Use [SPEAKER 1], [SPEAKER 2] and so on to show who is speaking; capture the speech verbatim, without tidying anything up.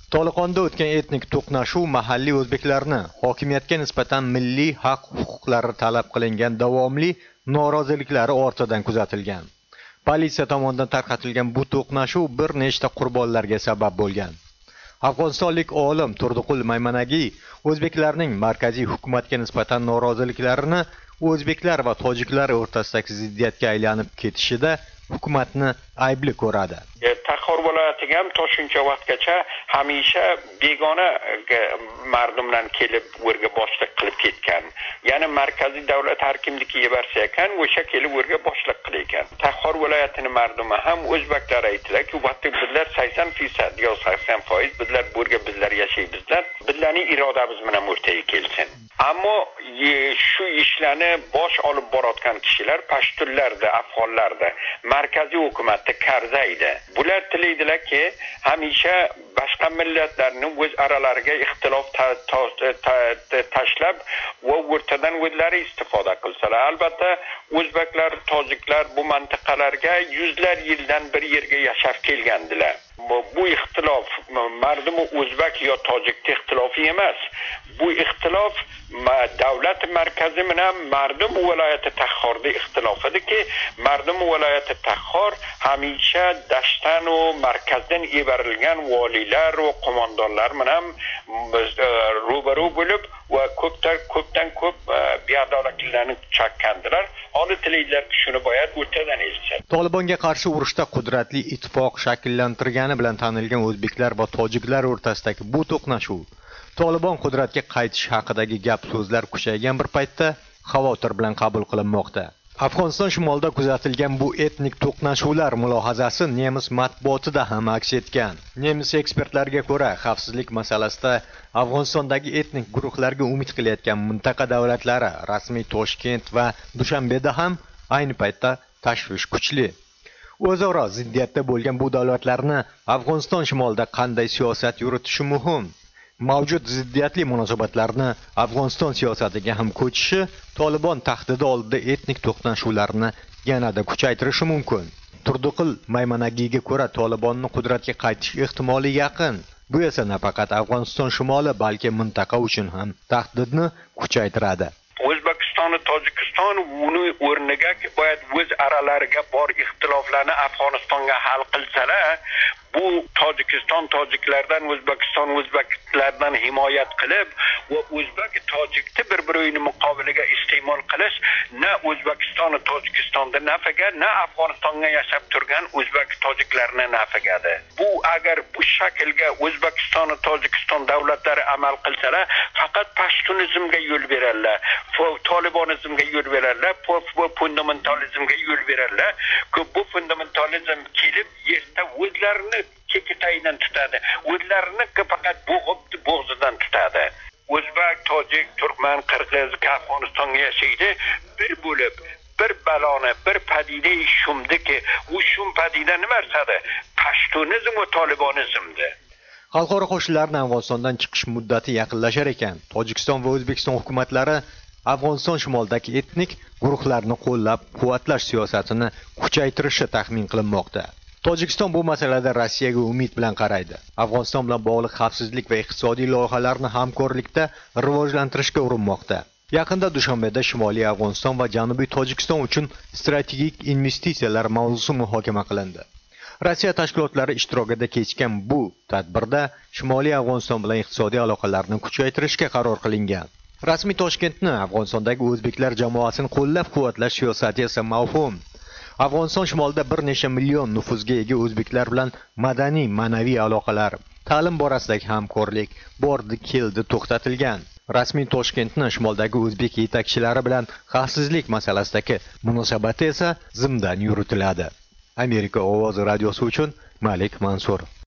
[SPEAKER 1] Toliqonda o'tgan etnik to'qnashuv mahalliy o'zbeklarni hokimiyatga nisbatan milliy haq-huquqlari talab qilingan davomli noroziliklari ortidan kuzatilgan. Politsiya tomonidan tarqatilgan bu to'qnashuv bir nechta qurbonlarga sabab bo'lgan. Afg'onistonlik olim Turdiqul Maymanagiy o'zbeklarning markaziy hukumatga nisbatan noroziliklarini o'zbeklar va tojiklar o'rtasidagi ziddiyatga aylanib ketishida hukumatni aybli ko'radi.
[SPEAKER 2] Taxor viloyatiga ham to'shuncha vaqtgacha hamisha begona mardumdan kelib o'rga boshliq qilib ketgan. Ya'ni markaziy davlat har kimnikiga borsa ekan, o'sha kelib o'rga boshliq qilar ekan. Taxor viloyatining mardumi ham o'zbeklar aytdilar-ki, vaqti bizlar sakson foiz yo sakson foiz bizlar o'rga bizlar yashaybizlar. Bizlarning irodamiz bilan o'rtaga kelsin. Ammo shu ishlarni bosh olib borayotgan kishilar pashtunlarda, afg'onlarda, markaziy hukumatda qarzaydi. Bular tilaydilar-ki, hamisha boshqa millatlarning o'z aralariga ixtilof tashlab va o'rtadan o'zlari istifoda qilsalar. Albatta, o'zbeklar, tojiklar bu mintaqalarga yuzlar yildan bir yerga yashab kelgandilar. Bu ixtilof mardumi o'zbek yo tojik ixtilofi emas. Bu ixtilof davlat markazi bilan mardum viloyati Taxorda ixtilof ediki, mardum viloyati Taxor hamisha dashtan va markazdan iborilgan valilar va qo'mondonlar bilan ro'baro bo'lib va ko'pdan ko'pdan ko'p beadolatliklarni chakkandilar. Hozir tilaydilar-ki, shuni boyat o'rtadan elsin.
[SPEAKER 1] Tolibonga qarshi urushda qudratli ittifoq shakllantirgani bilan tanilgan o'zbeklar va tojiklar o'rtasidagi bu to'qnashuv Tolibon qudratga qaytish haqidagi gap so'zlar kuchaygan bir paytda xavotir bilan qabul qilinmoqda. Afg'oniston shimolida kuzatilgan bu etnik to'qnashuvlar mulohazasi nemis matbuotida ham aks etgan. Nemis ekspertlariga ko'ra, xavfsizlik masalasida Afg'onistondagi etnik guruhlarga umid qilayotgan mintaqa davlatlari, rasmiy Toshkent va Dushanbeda ham ayni paytda tashvish kuchli. O'zaro ziddiyatda bo'lgan bu davlatlarni Afg'oniston shimolida qanday siyosat yuritishi muhim. Mavjud ziddiyatli munosabatlarni Afg'oniston siyosatiga ham ko'chishi Tolibon tahdidi oldida etnik to'qnashuvlarni yanada kuchaytirishi mumkin. Turdiqul Maymanagiyga ko'ra, Tolibonni qudratga qaytish ehtimoli yaqin. Bu esa nafaqat Afg'oniston shimoli, balki mintaqa uchun ham tahdidni kuchaytiradi.
[SPEAKER 2] O'zbekiston va Tojikiston uni o'rniga boyat o'z aralariga bor ixtiloflarni Afg'onistonga hal qilsalar, bu Tojikiston tojiklardan, O'zbekiston o'zbeklardan himoyat qilib va o'zbek tojikni bir-birining muqobiliga iste'mol qilish na O'zbekiston va Tojikistonda nafaga, na Afg'onistonga yashab turgan o'zbek tojiklarni nafigadir. Bu agar bu shaklga O'zbekiston va Tojikiston davlatlari amal qilsalar, faqat pashtunizmga yo'l berarlar, tolibonizmga yo'l berarlar, fundamentalizmga yo'l berarlar. Ko'p bu fundamentalizm kelib yerda o'zlarini kekitaydan tutadi. O'zlarini faqat bo'g'ib bo'g'zidan tutadi. O'zbek, tojik, turkman, qirg'iz Afg'onistonga yashaydi, bir bo'lib bir baloni, bir padida shumdiki, u shum padida nima marsadi? Pashtunizm va tolibonizmdir.
[SPEAKER 1] Xalqaro qo'shinlarning Afg'onistondan chiqish muddati yaqinlashar ekan, Tojikiston va O'zbekiston hukumatlari Afg'oniston shimolidagi etnik guruhlarni qo'llab-quvvatlash siyosatini kuchaytirishi taxmin qilinmoqda. Tojikiston bu masalada Rossiyaga umid bilan qaraydi. Afg'oniston bilan bog'liq xavfsizlik va iqtisodiy loyihalarni hamkorlikda rivojlantirishga urinmoqda. Yaqinda Dushanbeda Shimoliy Afg'oniston va Janubiy Tojikiston uchun strategik investitsiyalar mavzusi muhokama qilindi. Rossiya tashkilotlari ishtirokida kechgan bu tadbirda Shimoliy Afg'oniston bilan iqtisodiy aloqalarni kuchaytirishga qaror qilingan. Rasmiy Toshkentni Afg'onistondagi o'zbeklar jamoasini qo'llab-quvvatlash siyosati esa mavhum. Afg'oniston shimolida bir necha million nufuzga ega o'zbeklar bilan madaniy, ma'naviy aloqalar, ta'lim borasidagi hamkorlik bordi-keldi to'xtatilgan. Rasmiy Toshkentni shimoldagi o'zbek yetakchilari bilan xavfsizlik masalasidagi munosabati esa zimdan yuritiladi. Amerika ovozi radiosi uchun Malik Mansur.